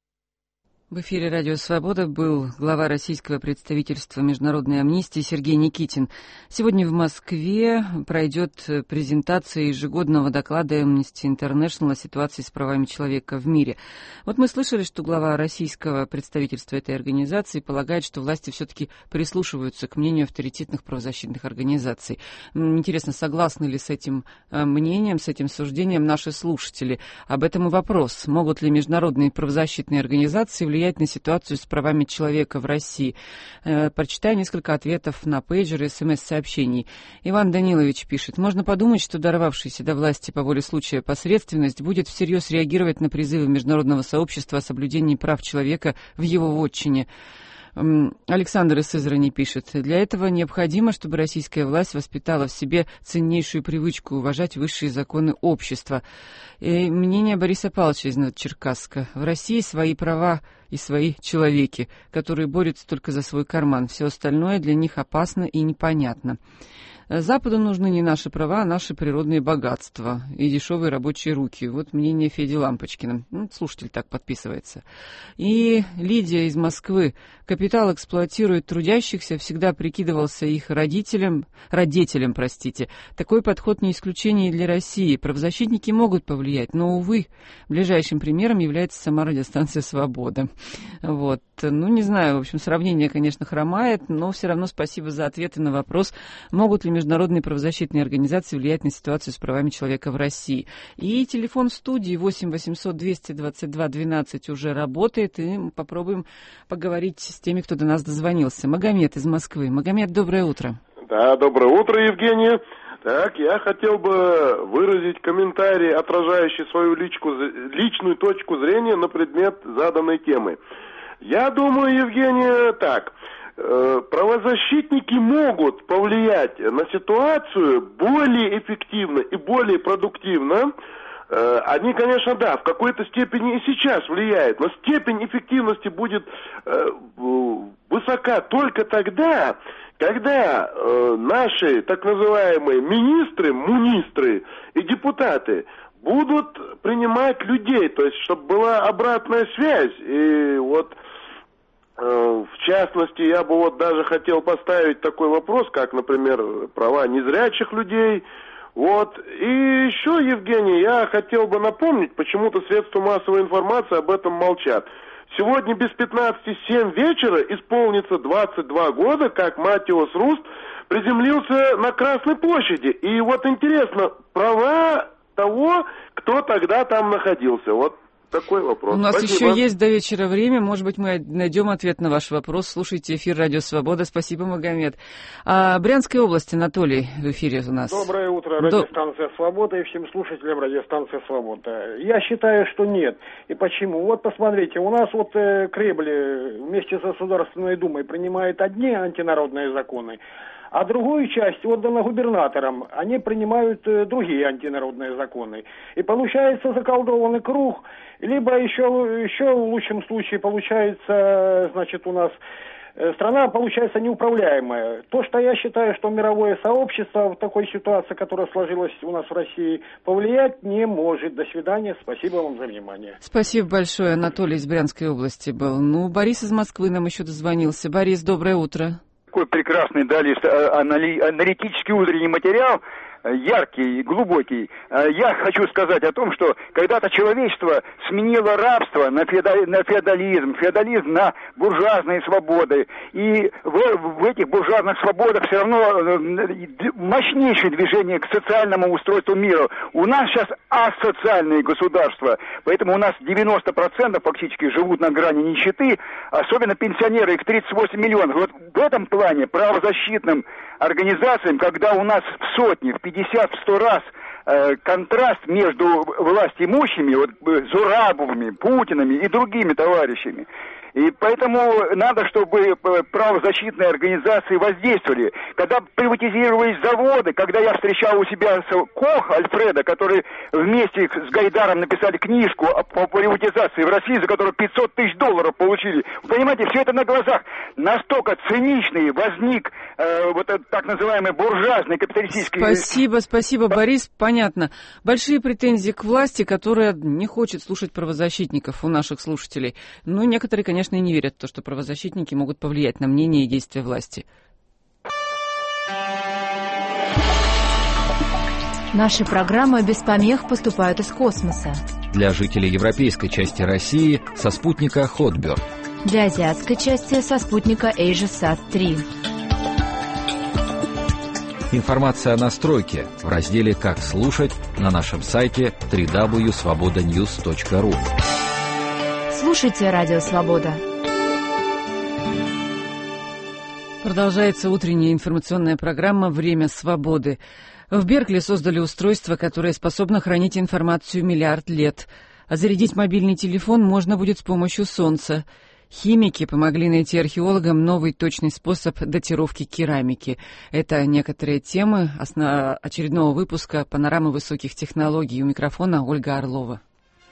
В эфире «Радио Свобода» был глава российского представительства Международной амнистии Сергей Никитин. Сегодня в Москве пройдет презентация ежегодного доклада Amnesty International о ситуации с правами человека в мире. Вот мы слышали, что глава российского представительства этой организации полагает, что власти все-таки прислушиваются к мнению авторитетных правозащитных организаций. Интересно, согласны ли с этим мнением, с этим суждением наши слушатели? Об этом и вопрос. Могут ли международные правозащитные организации влиять на ситуацию с правами человека в России? Прочитаю несколько ответов на пейджеры СМС-сообщений. Иван Данилович пишет: можно подумать, что дорвавшаяся до власти по воле случая посредственность будет всерьез реагировать на призывы международного сообщества о соблюдении прав человека в его вотчине. Александр из Сызрани пишет: для этого необходимо, чтобы российская власть воспитала в себе ценнейшую привычку уважать высшие законы общества. И мнение Бориса Павловича из Новочеркасска: в России свои права и свои человеки, которые борются только за свой карман. Все остальное для них опасно и непонятно. Западу нужны не наши права, а наши природные богатства и дешевые рабочие руки. Вот мнение Феди Лампочкина. Слушатель так подписывается. И Лидия из Москвы: капитал эксплуатирует трудящихся, всегда прикидывался их родителям. Такой подход не исключение и для России. Правозащитники могут повлиять, но, увы, ближайшим примером является сама радиостанция «Свобода». Вот. Не знаю, в общем, сравнение, конечно, хромает, но все равно спасибо за ответы на вопрос, могут ли международные правозащитные организации влиять на ситуацию с правами человека в России. И телефон в студии 8 800 222 12 уже работает, и мы попробуем поговорить с теми, кто до нас дозвонился. Магомед из Москвы. Магомед, доброе утро. Да, доброе утро, Евгения. Так, я хотел бы выразить комментарий, отражающий свою личную точку зрения на предмет заданной темы. Я думаю, Евгения, так, правозащитники могут повлиять на ситуацию более эффективно и более продуктивно. Они, конечно, да, в какой-то степени и сейчас влияют, но степень эффективности будет высока только тогда, когда наши так называемые министры и депутаты будут принимать людей, то есть чтобы была обратная связь. И вот в частности, я бы вот даже хотел поставить такой вопрос, как, например, права незрячих людей. Вот. И еще, Евгений, я хотел бы напомнить, почему-то средства массовой информации об этом молчат. Сегодня без 15:07 вечера исполнится 22 года, как Матиос Руст приземлился на Красной площади. И вот интересно, права того, кто тогда там находился. Вот такой вопрос. У нас Спасибо. еще есть до вечера время. Может быть, мы найдем ответ на ваш вопрос. Слушайте эфир «Радио Свобода». Спасибо, Магомед. Брянской области Анатолий в эфире у нас. Доброе утро, радиостанция «Свобода» и всем слушателям радиостанции «Свобода». Я считаю, что нет. И почему? Вот посмотрите, у нас вот Кремль вместе с Государственной Думой принимает одни антинародные законы, а другую часть, отданную губернаторам, они принимают другие антинародные законы. И получается заколдованный круг, либо еще в лучшем случае получается, значит, у нас страна получается неуправляемая. То, что я считаю, что мировое сообщество в такой ситуации, которая сложилась у нас в России, повлиять не может. До свидания. Спасибо вам за внимание. Спасибо большое. Анатолий из Брянской области был. Борис из Москвы нам еще дозвонился. Борис, доброе утро. Такой прекрасный дали аналитический утренний материал, яркий, глубокий. Я хочу сказать о том, что когда-то человечество сменило рабство на феодализм на буржуазные свободы. И в этих буржуазных свободах все равно мощнейшее движение к социальному устройству мира. У нас сейчас асоциальные государства, поэтому у нас 90% фактически живут на грани нищеты, особенно пенсионеры, их 38 миллионов. Вот в этом плане правозащитным организациям, когда у нас в сотни, в 50, в 100 раз контраст между властимущими, вот, Зурабовыми, Путинами и другими товарищами. И поэтому надо, чтобы правозащитные организации воздействовали. Когда приватизировались заводы, когда я встречал у себя Кох Альфреда, который вместе с Гайдаром написали книжку по приватизации в России, за которую $500 тысяч получили. Вы понимаете, все это на глазах. Настолько циничный возник вот этот так называемый буржуазный капиталистический... Спасибо, Борис. Понятно. Большие претензии к власти, которая не хочет слушать правозащитников у наших слушателей. Ну, некоторые, конечно, и не верят в то, что правозащитники могут повлиять на мнение и действия власти. Наши программы без помех поступают из космоса. Для жителей европейской части России со спутника Hotbird. Для азиатской части со спутника AsiaSat-3. Информация о настройке в разделе «Как слушать» на нашем сайте www.svobodanews.ru. Слушайте «Радио Свобода». Продолжается утренняя информационная программа «Время свободы». В Беркли создали устройство, которое способно хранить информацию 1 миллиард лет. А зарядить мобильный телефон можно будет с помощью солнца. Химики помогли найти археологам новый точный способ датировки керамики. Это некоторые темы очередного выпуска «Панорамы высоких технологий». У микрофона Ольга Орлова.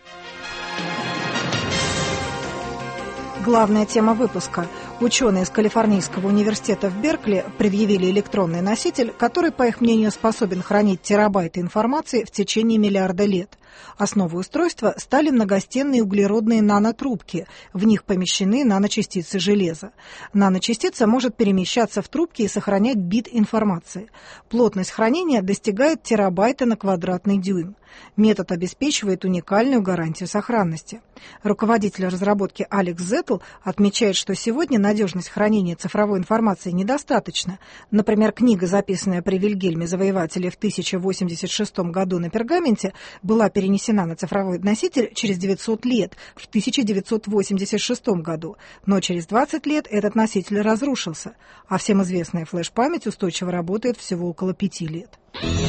Главная тема выпуска. Ученые из Калифорнийского университета в Беркли предъявили электронный носитель, который, по их мнению, способен хранить терабайты информации в течение миллиарда лет. Основой устройства стали многостенные углеродные нанотрубки. В них помещены наночастицы железа. Наночастица может перемещаться в трубки и сохранять бит информации. Плотность хранения достигает терабайта на квадратный дюйм. Метод обеспечивает уникальную гарантию сохранности. Руководитель разработки Алекс Зеттл отмечает, что сегодня надежность хранения цифровой информации недостаточна. Например, книга, записанная при Вильгельме Завоевателе в 1086 году на пергаменте, была перенесена на цифровой носитель через 900 лет, в 1986 году. Но через 20 лет этот носитель разрушился, а всем известная флеш-память устойчиво работает всего около 5 лет.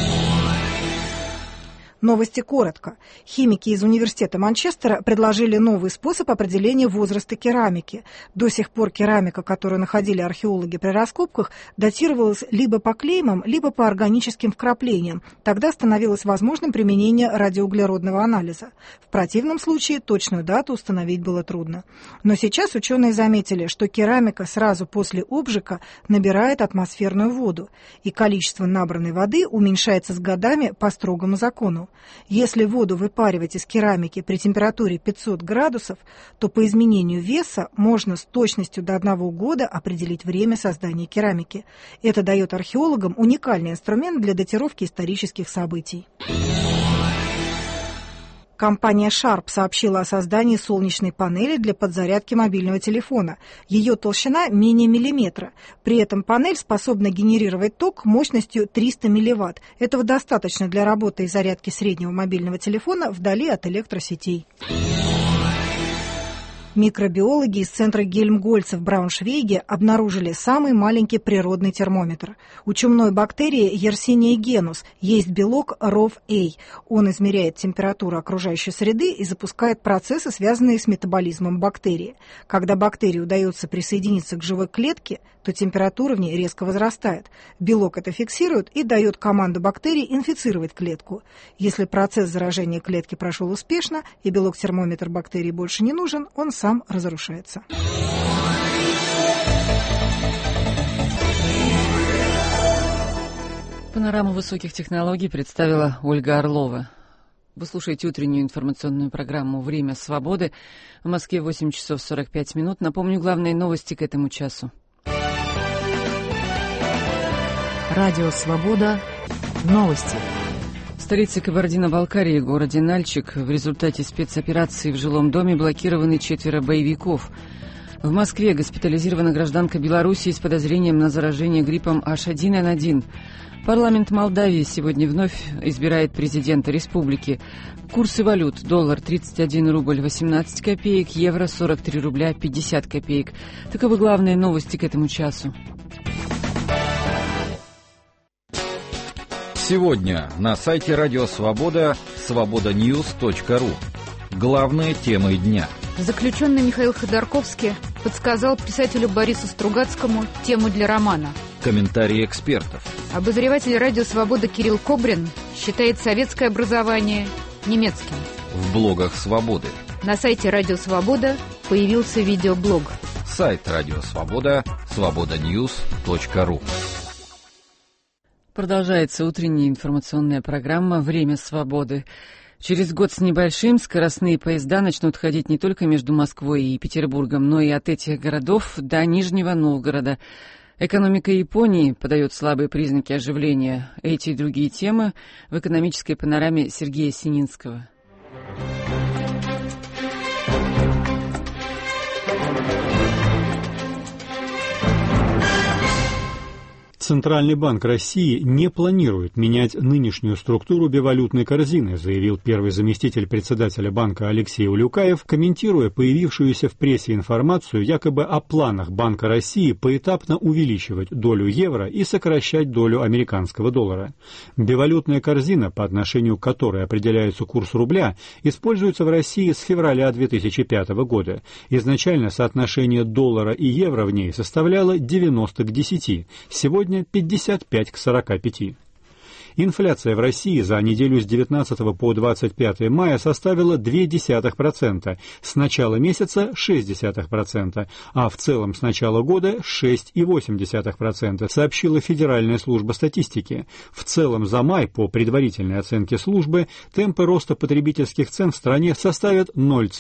Новости коротко. Химики из университета Манчестера предложили новый способ определения возраста керамики. До сих пор керамика, которую находили археологи при раскопках, датировалась либо по клеймам, либо по органическим вкраплениям. Тогда становилось возможным применение радиоуглеродного анализа. В противном случае точную дату установить было трудно. Но сейчас ученые заметили, что керамика сразу после обжига набирает атмосферную воду, и количество набранной воды уменьшается с годами по строгому закону. Если воду выпаривать из керамики при температуре 500 градусов, то по изменению веса можно с точностью до 1 года определить время создания керамики. Это дает археологам уникальный инструмент для датировки исторических событий. Компания Sharp сообщила о создании солнечной панели для подзарядки мобильного телефона. Ее толщина менее миллиметра. При этом панель способна генерировать ток мощностью 300 милливатт. Этого достаточно для работы и зарядки среднего мобильного телефона вдали от электросетей. Микробиологи из центра Гельмгольца в Брауншвейге обнаружили самый маленький природный термометр. У чумной бактерии Yersinia genus есть белок ROV-A. Он измеряет температуру окружающей среды и запускает процессы, связанные с метаболизмом бактерии. Когда бактерии удается присоединиться к живой клетке, то температура в ней резко возрастает. Белок это фиксирует и дает команду бактерии инфицировать клетку. Если процесс заражения клетки прошел успешно и белок-термометр бактерии больше не нужен, он сам разрушается. Панораму высоких технологий представила Ольга Орлова. Вы слушаете утреннюю информационную программу «Время свободы». В Москве 8 часов 45 минут. Напомню, главные новости к этому часу. Радио «Свобода». Новости. В столице Кабардино-Балкарии, городе Нальчик, в результате спецоперации в жилом доме блокированы 4 боевиков. В Москве госпитализирована гражданка Белоруссии с подозрением на заражение гриппом H1N1. Парламент Молдавии сегодня вновь избирает президента республики. Курсы валют: доллар 31 рубль 18 копеек, евро 43 рубля 50 копеек. Таковы главные новости к этому часу. Сегодня на сайте Радио Свобода свободаньюз.ру. Главные темы дня. Заключенный Михаил Ходорковский подсказал писателю Борису Стругацкому тему для романа. Комментарии экспертов. Обозреватель Радио Свобода Кирилл Кобрин считает советское образование немецким. В блогах Свободы. На сайте Радио Свобода появился видеоблог. Сайт Радио Свобода свободаньюз.ру. Продолжается утренняя информационная программа «Время свободы». Через год с небольшим скоростные поезда начнут ходить не только между Москвой и Петербургом, но и от этих городов до Нижнего Новгорода. Экономика Японии подает слабые признаки оживления. Эти и другие темы в экономической панораме Сергея Сининского. Центральный банк России не планирует менять нынешнюю структуру бивалютной корзины, заявил первый заместитель председателя банка Алексей Улюкаев, комментируя появившуюся в прессе информацию якобы о планах Банка России поэтапно увеличивать долю евро и сокращать долю американского доллара. Бивалютная корзина, по отношению к которой определяется курс рубля, используется в России с февраля 2005 года. Изначально соотношение доллара и евро в ней составляло 90 к 10, сегодня 55 к 45. Инфляция в России за неделю с 19 по 25 мая составила 0,2%, с начала месяца 0,6%, а в целом с начала года 6,8%, сообщила Федеральная служба статистики. В целом за май, по предварительной оценке службы, темпы роста потребительских цен в стране составят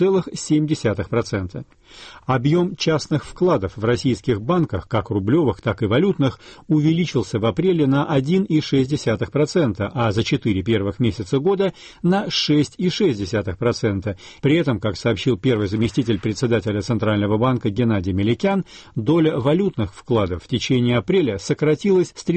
0,7%. Объем частных вкладов в российских банках, как рублевых, так и валютных, увеличился в апреле на 1,6%, а за 4 первых месяца года на 6,6%. При этом, как сообщил первый заместитель председателя Центрального банка Геннадий Меликян, доля валютных вкладов в течение апреля сократилась с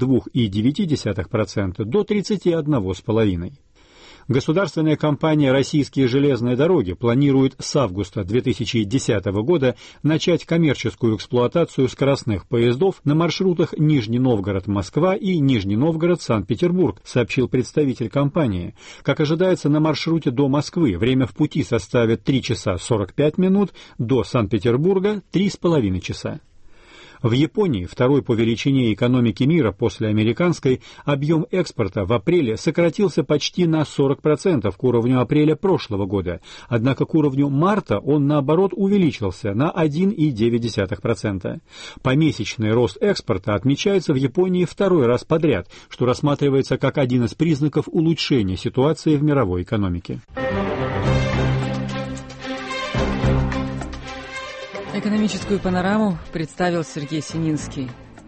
32,9% до 31,5%. Государственная компания «Российские железные дороги» планирует с августа 2010 года начать коммерческую эксплуатацию скоростных поездов на маршрутах Нижний Новгород-Москва и Нижний Новгород-Санкт-Петербург, сообщил представитель компании. Как ожидается, на маршруте до Москвы время в пути составит 3 часа 45 минут, до Санкт-Петербурга – 3,5 часа. В Японии, второй по величине экономики мира после американской, объем экспорта в апреле сократился почти на 40% к уровню апреля прошлого года, однако к уровню марта он, наоборот, увеличился на 1,9%. Помесячный рост экспорта отмечается в Японии второй раз подряд, что рассматривается как один из признаков улучшения ситуации в мировой экономике. Экономическую панораму представил Сергей Сининский.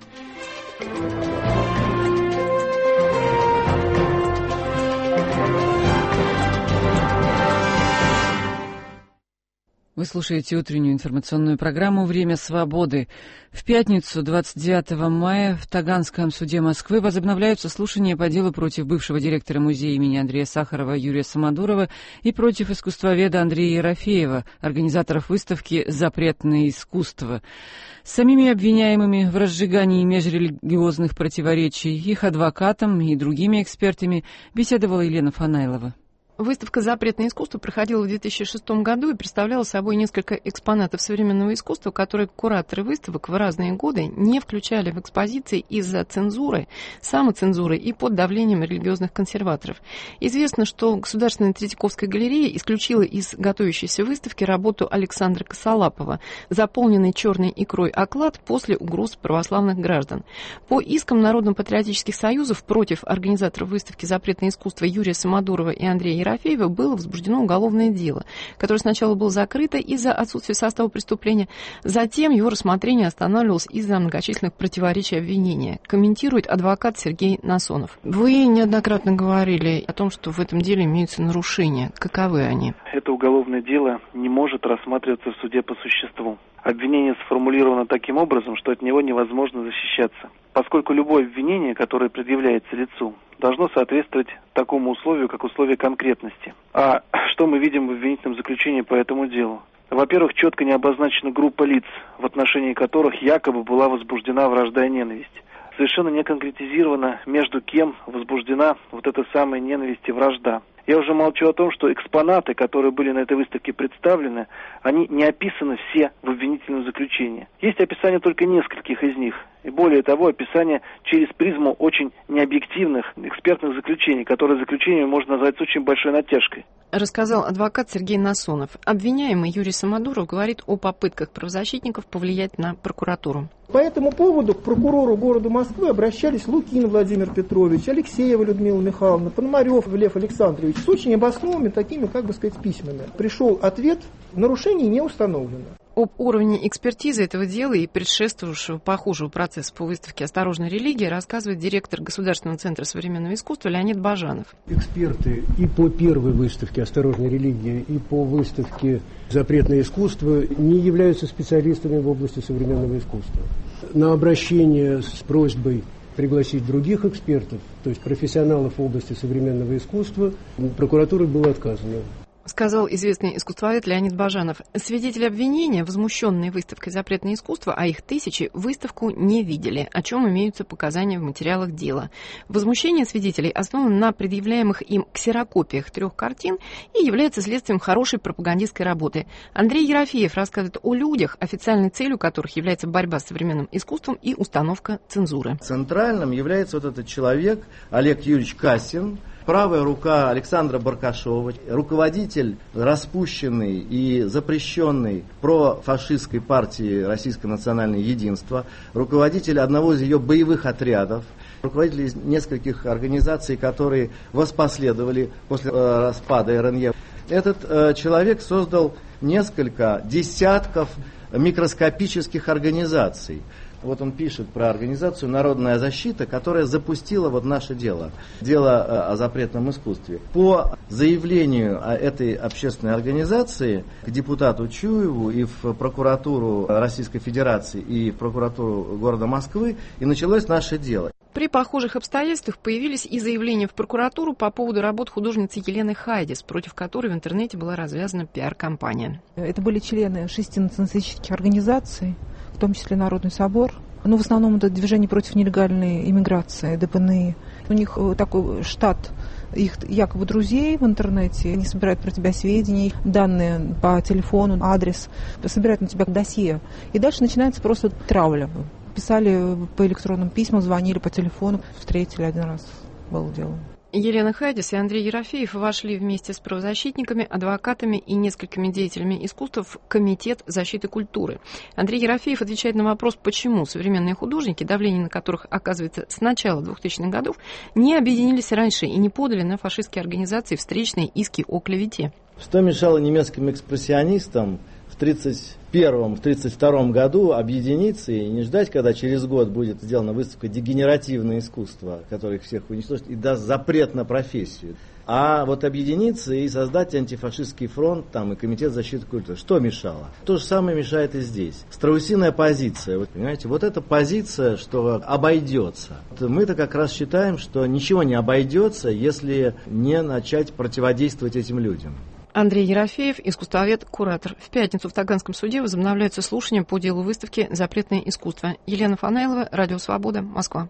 Вы слушаете утреннюю информационную программу «Время свободы». В пятницу, 29 мая, в Таганском суде Москвы возобновляются слушания по делу против бывшего директора музея имени Андрея Сахарова Юрия Самодурова и против искусствоведа Андрея Ерофеева, организаторов выставки «Запретное искусство». С самими обвиняемыми в разжигании межрелигиозных противоречий, их адвокатом и другими экспертами беседовала Елена Фанайлова. Выставка «Запретное искусство» проходила в 2006 году и представляла собой несколько экспонатов современного искусства, которые кураторы выставок в разные годы не включали в экспозиции из-за цензуры, самоцензуры и под давлением религиозных консерваторов. Известно, что Государственная Третьяковская галерея исключила из готовящейся выставки работу Александра Косолапова, заполненный черной икрой оклад после угроз православных граждан. По искам народно-патриотических союзов против организаторов выставки «Запретное искусство» Юрия Самодурова и Андрея Ерофеева было возбуждено уголовное дело, которое сначала было закрыто из-за отсутствия состава преступления, затем его рассмотрение останавливалось из-за многочисленных противоречий обвинения, комментирует адвокат Сергей Насонов. Вы неоднократно говорили о том, что в этом деле имеются нарушения. Каковы они? Это уголовное дело не может рассматриваться в суде по существу. Обвинение сформулировано таким образом, что от него невозможно защищаться, поскольку любое обвинение, которое предъявляется лицу, должно соответствовать такому условию, как условие конкретности. А что мы видим в обвинительном заключении по этому делу? Во-первых, четко не обозначена группа лиц, в отношении которых якобы была возбуждена вражда и ненависть. Совершенно не конкретизировано, между кем возбуждена вот эта самая ненависть и вражда. Я уже молчу о том, что экспонаты, которые были на этой выставке представлены, они не описаны все в обвинительном заключении. Есть описание только нескольких из них. И более того, описание через призму очень необъективных экспертных заключений, которые заключениями можно назвать с очень большой натяжкой. Рассказал адвокат Сергей Насонов. Обвиняемый Юрий Самодуров говорит о попытках правозащитников повлиять на прокуратуру. По этому поводу к прокурору города Москвы обращались Лукин Владимир Петрович, Алексеева Людмила Михайловна, Пономарев Лев Александрович с очень обоснованными такими, письмами. Пришел ответ: нарушений не установлено. Об уровне экспертизы этого дела и предшествовавшего похожего процесса по выставке «Осторожная религия» рассказывает директор Государственного центра современного искусства Леонид Бажанов. Эксперты и по первой выставке «Осторожная религия», и по выставке «Запретное искусство» не являются специалистами в области современного искусства. На обращение с просьбой пригласить других экспертов, то есть профессионалов в области современного искусства, прокуратурой было отказано. Сказал известный искусствовед Леонид Бажанов. Свидетели обвинения, возмущенные выставкой «Запретное искусство», а их тысячи, выставку не видели, о чем имеются показания в материалах дела. Возмущение свидетелей основано на предъявляемых им ксерокопиях 3 картин и является следствием хорошей пропагандистской работы. Андрей Ерофеев рассказывает о людях, официальной целью которых является борьба с современным искусством и установка цензуры. Центральным является вот этот человек Олег Юрьевич Кассин, правая рука Александра Баркашова, руководитель распущенной и запрещенной профашистской партии Российское национальное единство, руководитель одного из ее боевых отрядов, руководитель нескольких организаций, которые воспоследовали после распада РНЕ. Этот человек создал несколько десятков микроскопических организаций. Вот он пишет про организацию «Народная защита», которая запустила вот наше дело о запретном искусстве. По заявлению этой общественной организации к депутату Чуеву и в прокуратуру Российской Федерации, и в прокуратуру города Москвы и началось наше дело. При похожих обстоятельствах появились и заявления в прокуратуру по поводу работ художницы Елены Хайдис, против которой в интернете была развязана пиар-кампания. Это были члены 6 националистических организаций, в том числе Народный собор. В основном это движение против нелегальной иммиграции, ДПНИ. У них такой штат их якобы друзей в интернете. Они собирают про тебя сведения, данные по телефону, адрес, собирают на тебя досье. И дальше начинается просто травля. Писали по электронным письмам, звонили по телефону, встретили один раз, было дело. Елена Хайдис и Андрей Ерофеев вошли вместе с правозащитниками, адвокатами и несколькими деятелями искусства в Комитет защиты культуры. Андрей Ерофеев отвечает на вопрос, почему современные художники, давление на которых оказывается с начала 2000-х годов, не объединились раньше и не подали на фашистские организации встречные иски о клевете. Что мешало немецким экспрессионистам в 1931-1932 году объединиться и не ждать, когда через год будет сделана выставка «Дегенеративное искусство», которое их всех уничтожит и даст запрет на профессию, а вот объединиться и создать антифашистский фронт и Комитет защиты культуры. Что мешало? То же самое мешает и здесь. Страусиная позиция. Вот, понимаете, вот эта позиция, что обойдется. Мы-то как раз считаем, что ничего не обойдется, если не начать противодействовать этим людям. Андрей Ерофеев, искусствовед, куратор. В пятницу в Таганском суде возобновляются слушания по делу выставки «Запретное искусство». Елена Фанаилова, Радио Свобода, Москва.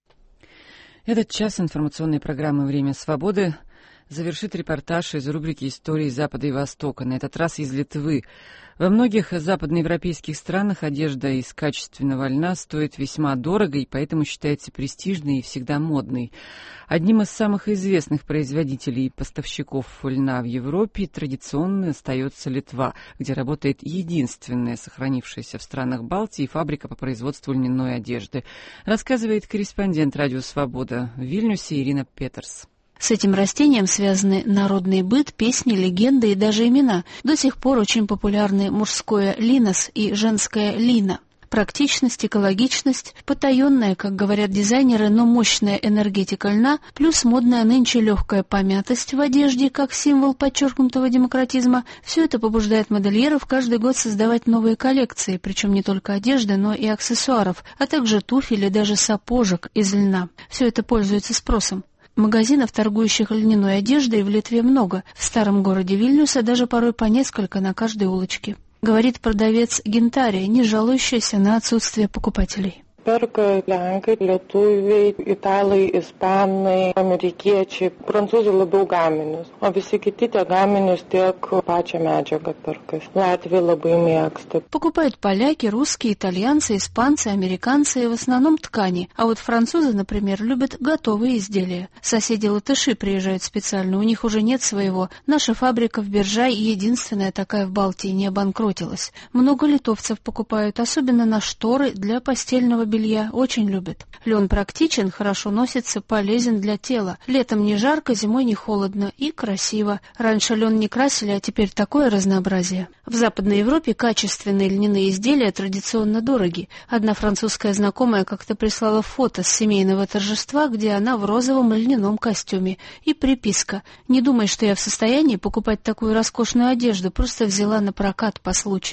Этот час информационной программы «Время свободы» завершит репортаж из рубрики «Истории Запада и Востока», на этот раз из Литвы. Во многих западноевропейских странах одежда из качественного льна стоит весьма дорого и поэтому считается престижной и всегда модной. Одним из самых известных производителей и поставщиков льна в Европе традиционно остается Литва, где работает единственная сохранившаяся в странах Балтии фабрика по производству льняной одежды, рассказывает корреспондент «Радио Свобода» в Вильнюсе Ирина Петерс. С этим растением связаны народный быт, песни, легенды и даже имена. До сих пор очень популярны мужское линос и женское лина. Практичность, экологичность, потаенная, как говорят дизайнеры, но мощная энергетика льна, плюс модная нынче легкая помятость в одежде, как символ подчеркнутого демократизма, все это побуждает модельеров каждый год создавать новые коллекции, причем не только одежды, но и аксессуаров, а также туфель и даже сапожек из льна. Все это пользуется спросом. Магазинов, торгующих льняной одеждой, в Литве много. В старом городе Вильнюса даже порой по несколько на каждой улочке. Говорит продавец Гентария, не жалующийся на отсутствие покупателей. Perka lenkai, lietuviai, italai, ispanai, amerikiečiai, prancūzai labiau gaminius, o visi kiti tiek gaminius, tiek pačią medžiagą perka. Latviai labai mėgsta. Покупают поляки, русские, итальянцы, испанцы, американцы, в основном ткани. А вот французы, например, любят готовые изделия. Соседи латыши приезжают специально, у них уже нет своего. Наша фабрика в Биржай, единственная такая в Балтии, не обанкротилась. Много литовцев покупают, особенно на шторы для постельного белья, очень любят. Лен практичен, хорошо носится, полезен для тела. Летом не жарко, зимой не холодно и красиво. Раньше лен не красили, а теперь такое разнообразие. В Западной Европе качественные льняные изделия традиционно дороги. Одна французская знакомая как-то прислала фото с семейного торжества, где она в розовом льняном костюме. И приписка: «Не думай, что я в состоянии покупать такую роскошную одежду, просто взяла на прокат по случаю».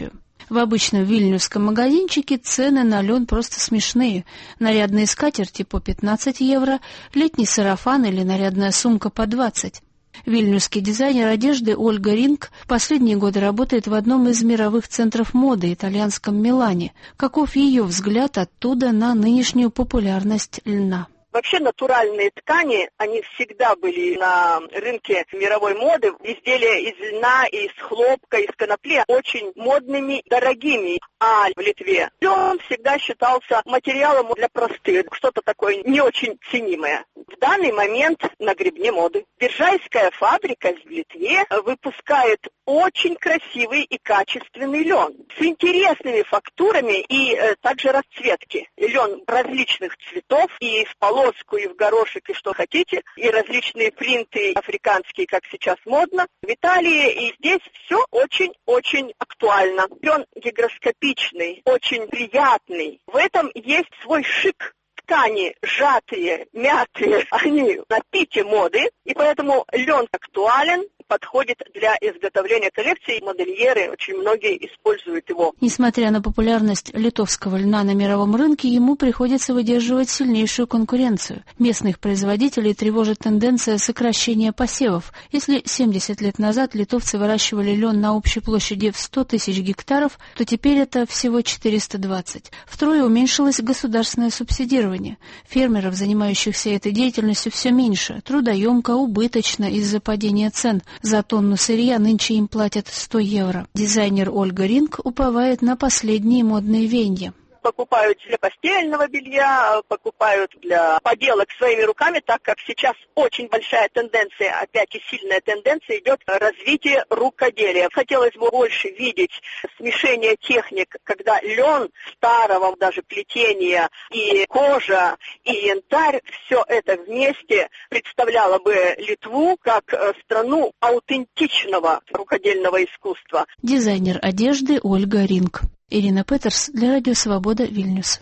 В обычном вильнюсском магазинчике цены на лен просто смешные. Нарядные скатерти по 15 евро, летний сарафан или нарядная сумка по 20. Вильнюсский дизайнер одежды Ольга Ринг в последние годы работает в одном из мировых центров моды, итальянском Милане. Каков ее взгляд оттуда на нынешнюю популярность льна? Вообще натуральные ткани, они всегда были на рынке мировой моды. Изделия из льна, из хлопка, из конопли очень модными, дорогими. А в Литве лен всегда считался материалом для простых, что-то такое не очень ценимое. В данный момент на гребне моды. Биржайская фабрика в Литве выпускает очень красивый и качественный лен с интересными фактурами и также расцветки. Лен различных цветов, и в полоску, и в горошек, и что хотите, и различные принты африканские, как сейчас модно. В Италии и здесь все очень-очень актуально. Лен гигроскопичный, очень приятный. В этом есть свой шик. Ткани сжатые, мятые, они на пике моды, и поэтому лен актуален, подходит для изготовления коллекций. Модельеры, очень многие используют его. Несмотря на популярность литовского льна на мировом рынке, ему приходится выдерживать сильнейшую конкуренцию. Местных производителей тревожит тенденция сокращения посевов. Если 70 лет назад литовцы выращивали лен на общей площади в 100 тысяч гектаров, то теперь это всего 420. Втрое уменьшилось государственное субсидирование. Фермеров, занимающихся этой деятельностью, все меньше. Трудоемко, убыточно из-за падения цен. За тонну сырья нынче им платят 100 евро. Дизайнер Ольга Ринг уповает на последние модные веяния. Покупают для постельного белья, покупают для поделок своими руками, так как сейчас очень большая тенденция, опять и сильная тенденция идет развитие рукоделия. Хотелось бы больше видеть смешение техник, когда лен старого даже плетения и кожа, и янтарь, все это вместе представляло бы Литву как страну аутентичного рукодельного искусства. Дизайнер одежды Ольга Ринг. Ирина Петерс для Радио Свобода, Вильнюс.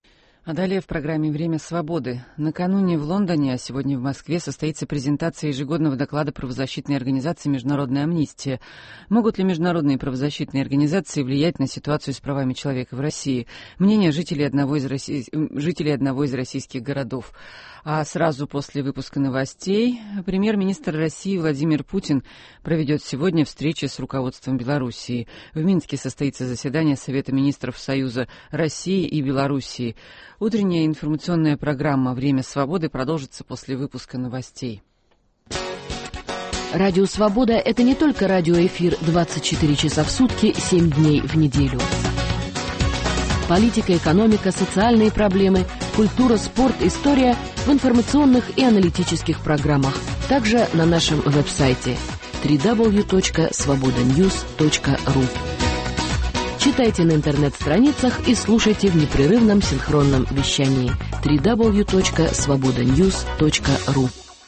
А далее в программе «Время свободы». Накануне в Лондоне, а сегодня в Москве состоится презентация ежегодного доклада правозащитной организации «Международная амнистия». Могут ли международные правозащитные организации влиять на ситуацию с правами человека в России? Мнение жителей одного из российских городов. А сразу после выпуска новостей премьер-министр России Владимир Путин проведет сегодня встречи с руководством Белоруссии. В Минске состоится заседание Совета министров Союза России и Белоруссии. Утренняя информационная программа «Время свободы» продолжится после выпуска новостей. Радио «Свобода» — это не только радиоэфир 24 часа в сутки, 7 дней в неделю. Политика, экономика, социальные проблемы, культура, спорт, история в информационных и аналитических программах. Также на нашем веб-сайте www.svobodanews.ru. Читайте на интернет-страницах и слушайте в непрерывном синхронном вещании www.svobodanews.ru.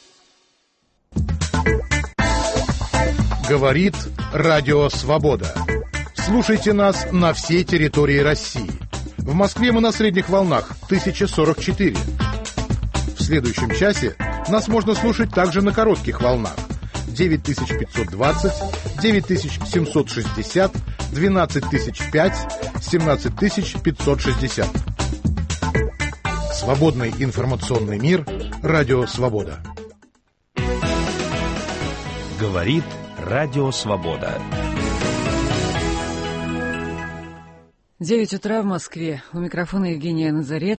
Говорит Радио Свобода. Слушайте нас на всей территории России. В Москве мы на средних волнах 1044. В следующем часе нас можно слушать также на коротких волнах 9520, 9760, 12005, 17560. Свободный информационный мир. Радио Свобода. Говорит Радио Свобода. 9 утра в Москве. У микрофона Евгения Назарет.